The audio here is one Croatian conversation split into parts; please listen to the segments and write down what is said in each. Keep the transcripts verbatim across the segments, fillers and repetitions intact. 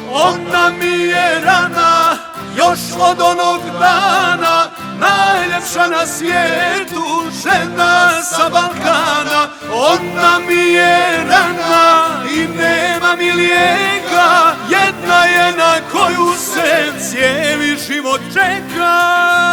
Ona mi je rana, još od onog dana, najljepša na svijetu žena sa Balkana. Ona mi je rana i nema mi lijeka, jedna je na koju se cijeli život čeka.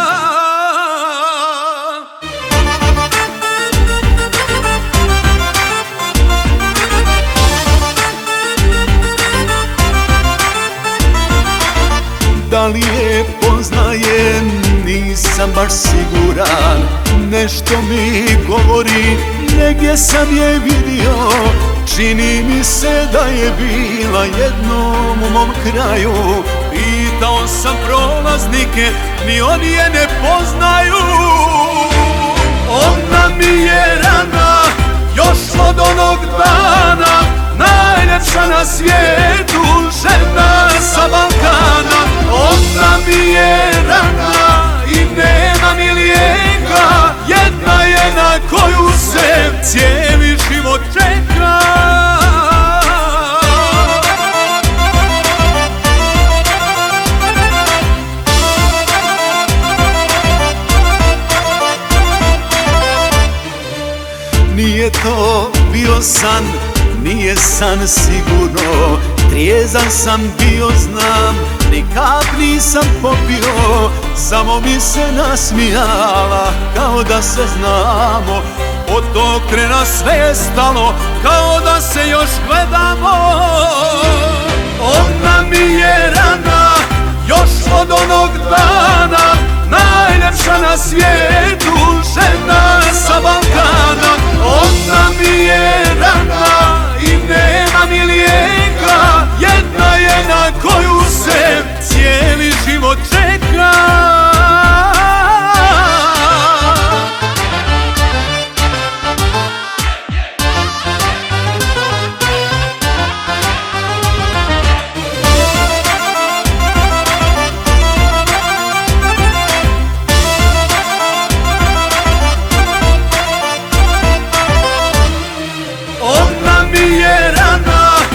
Da li je poznajem, nisam baš siguran. Nešto mi govori, negdje sam je vidio. Čini mi se da je bila jednom u mom kraju. Pitao sam prolaznike, ni oni je ne poznaju. Ona mi je rana, još od onog dana, najljepša na svijetu žena sa Balkana. Ona mi je rana i nema mi lijeka, jedna je na koju se cijeli život čeka. Nije to bio san, nije san sigurno, trijezan sam bio, znam, ni kap nisam popio. Samo mi se nasmijala, kao da se znamo. Od tog trena sve je stalo, kao da se još gledamo. Ona mi je rana, još od onog dana, najljepša na svijetu žena sa Balkana. Ona mi je rana i nema mi lijeka, jedna je na koju se cijeli život čeka.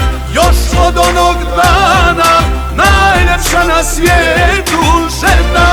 Od onog dana, najljepša na svijetu žena